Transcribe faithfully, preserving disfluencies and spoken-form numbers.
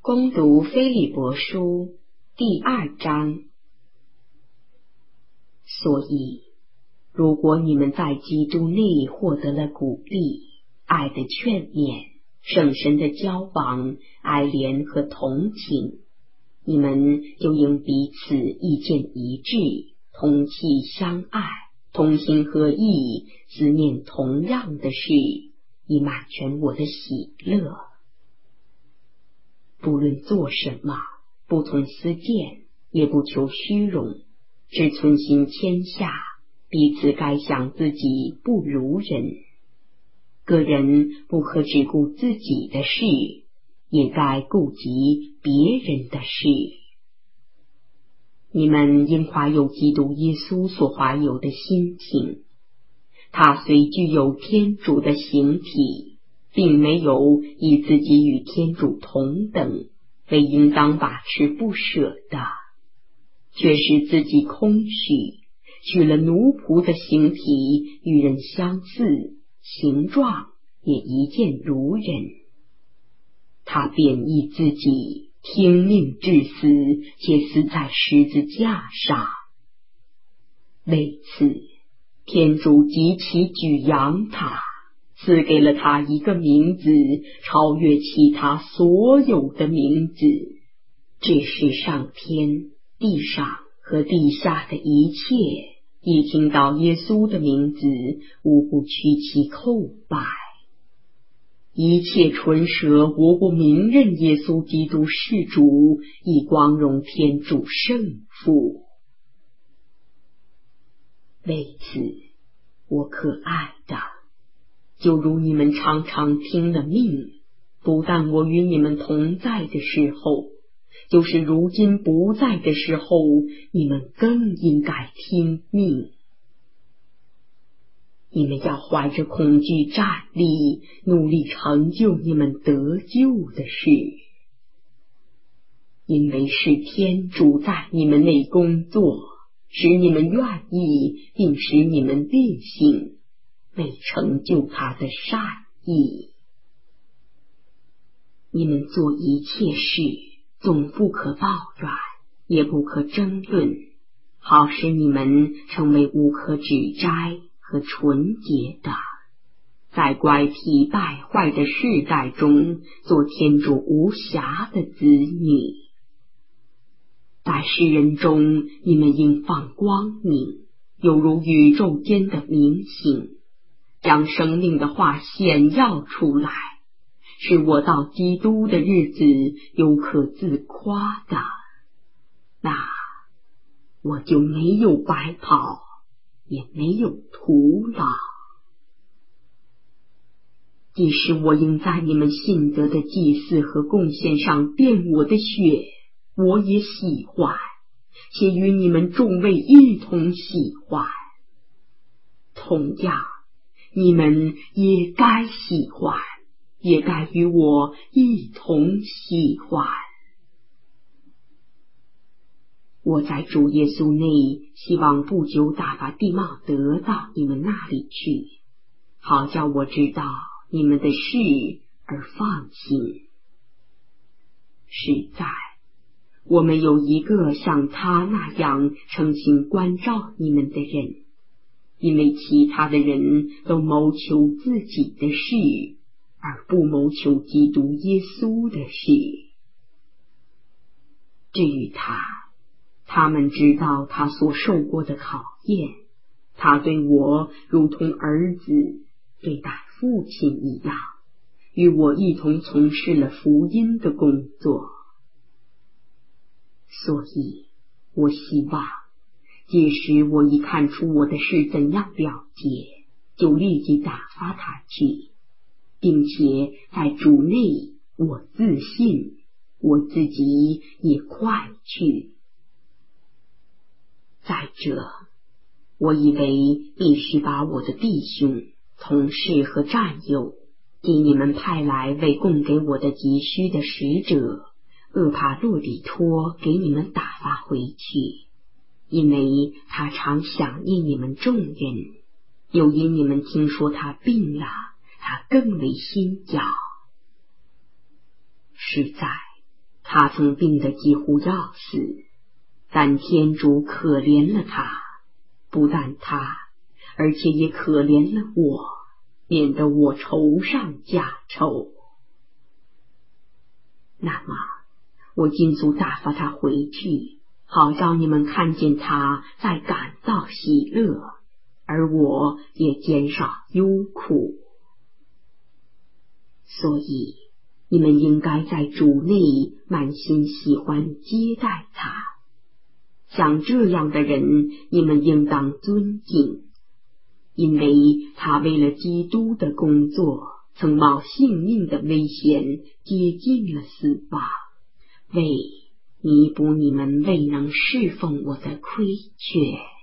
攻读腓立伯书第二章。所以，如果你们在基督内获得了鼓励、爱的劝勉、圣神的交往、爱怜和同情，你们就应彼此意见一致，同气相爱，同心合意，思念同样的事，以满全我的喜乐。不论做什么，不从私见，也不求虚荣，只存心谦下，彼此该想自己不如人。个人不可只顾自己的事，也该顾及别人的事。你们应怀有基督耶稣所怀有的心情，他虽具有天主的形体，并没有以自己与天主同等为应当把持不舍的，却使自己空虚，取了奴仆的形体，与人相似，形状也一见如人。他贬义自己，听命至死，且死在十字架上。为此，天主极其举扬他，赐给了他一个名字，超越其他所有的名字，这是上天、地上和地下的一切，一听到耶稣的名字，无不屈其叩拜。一切唇舌无不明认耶稣基督是主，以光荣天主圣父。为此，我可爱的，就如你们常常听了命，不但我与你们同在的时候，就是如今不在的时候，你们更应该听命。你们要怀着恐惧站立，努力成就你们得救的事，因为是天主在你们内工作，使你们愿意，并使你们烈性，为成就他的善意。你们做一切事，总不可抱怨，也不可争论，好使你们成为无可指摘和纯洁的，在乖僻败坏的世代中，做天主无瑕的子女。在世人中，你们应放光明，犹如宇宙间的明星，将生命的话显耀出来，是我到基督的日子有可自夸的。那我就没有白跑，也没有徒劳。即使我应在你们信德的祭祀和贡献上奠我的血，我也喜欢，且与你们众位一同喜欢。同样，你们也该喜欢，也该与我一同喜欢。我在主耶稣内，希望不久打发地茂德到你们那里去，好叫我知道你们的事而放心。实在，我们有一个像他那样诚心关照你们的人，因为其他的人都谋求自己的事，而不谋求基督耶稣的事。至于他，他们知道他所受过的考验，他对我如同儿子对待父亲一样，与我一同从事了福音的工作。所以我希望，届时我一看出我的事怎样了结，就立即打发他去，并且在主内我自信，我自己也快去。再者，我以为必须把我的弟兄、同事和战友，即你们派来为供给我的急需的使者厄帕洛里托给你们打发回去，因为他常想念你们众人，又因你们听说他病了，他更为心焦。实在， 他曾病得几乎要死，但天主可怜了他，不但他，而且也可怜了我，免得我愁上加愁。那么我今早打发他回去，好让你们看见他在感到喜乐，而我也减少忧苦。所以你们应该在主内满心喜欢接待他。像这样的人，你们应当尊敬，因为他为了基督的工作，曾冒性命的危险接近了死亡，为弥补你们未能侍奉我的亏缺。